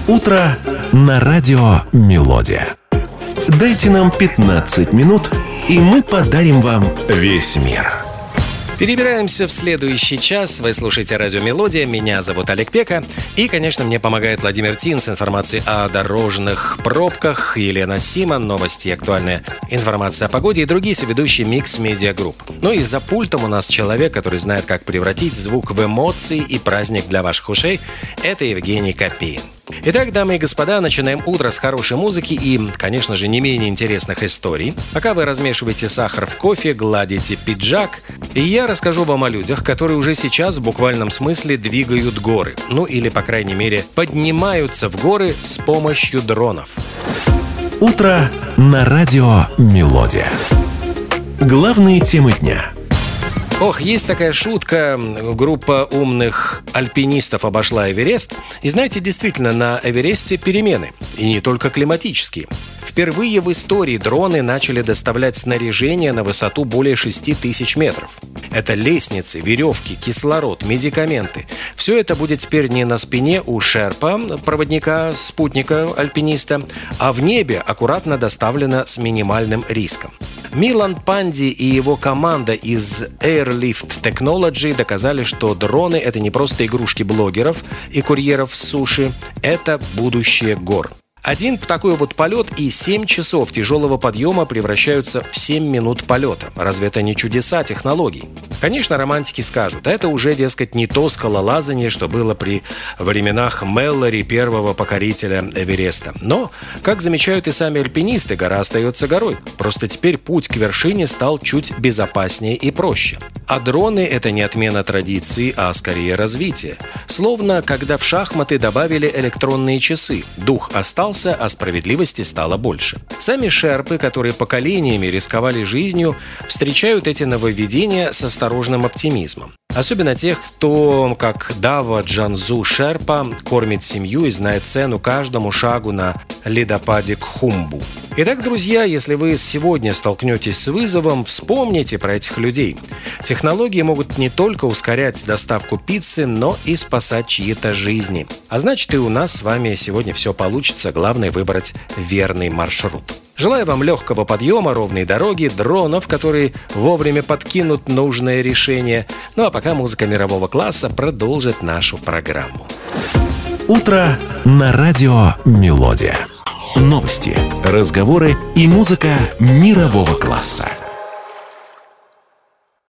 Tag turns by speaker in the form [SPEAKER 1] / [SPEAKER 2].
[SPEAKER 1] Утро на радио «Мелодия». Дайте нам 15 минут, и мы подарим вам весь мир.
[SPEAKER 2] Перебираемся в следующий час. Вы слушаете радио «Мелодия». Меня зовут Олег Пека. И, конечно, мне помогает Владимир Тин с информацией о дорожных пробках, Елена Симон, новости и актуальная информация о погоде и другие соведущие Mix Media Group. Ну и за пультом у нас человек, который знает, как превратить звук в эмоции и праздник для ваших ушей. Это Евгений Копеин. Итак, дамы и господа, начинаем утро с хорошей музыки и, конечно же, не менее интересных историй. Пока вы размешиваете сахар в кофе, гладите пиджак, и я расскажу вам о людях, которые уже сейчас в буквальном смысле двигают горы. Ну или, по крайней мере, поднимаются в горы с помощью дронов.
[SPEAKER 1] Утро на радио «Мелодия». Главные темы дня.
[SPEAKER 2] Ох, есть такая шутка. Группа умных альпинистов обошла Эверест. И знаете, действительно, на Эвересте перемены. И не только климатические. Впервые в истории дроны начали доставлять снаряжение на высоту более 6000 метров. Это лестницы, веревки, кислород, медикаменты. Все это будет теперь не на спине у шерпа, проводника, спутника, альпиниста, а в небе аккуратно доставлено с минимальным риском. Милан Панди и его команда из Airlift Technology доказали, что дроны — это не просто игрушки блогеров и курьеров с суши, это будущее гор. Один такой вот полет и 7 часов тяжелого подъема превращаются в 7 минут полета. Разве это не чудеса технологий? Конечно, романтики скажут, это уже, дескать, не то скалолазание, что было при временах Мэллори, первого покорителя Эвереста. Но, как замечают и сами альпинисты, гора остается горой. Просто теперь путь к вершине стал чуть безопаснее и проще. А дроны — это не отмена традиции, а скорее развитие. Словно, когда в шахматы добавили электронные часы. Дух остался, а справедливости стало больше. Сами шерпы, которые поколениями рисковали жизнью, встречают эти нововведения с осторожным оптимизмом. Особенно тех, кто, как Дава Джанзу Шерпа, кормит семью и знает цену каждому шагу на ледопаде Кхумбу. Итак, друзья, если вы сегодня столкнетесь с вызовом, вспомните про этих людей. Технологии могут не только ускорять доставку пиццы, но и спасать чьи-то жизни. А значит, и у нас с вами сегодня все получится. Главное — выбрать верный маршрут. Желаю вам легкого подъема, ровной дороги, дронов, которые вовремя подкинут нужное решение. Ну а пока музыка мирового класса продолжит нашу программу.
[SPEAKER 1] Утро на радио «Мелодия». Новости, разговоры и музыка мирового класса.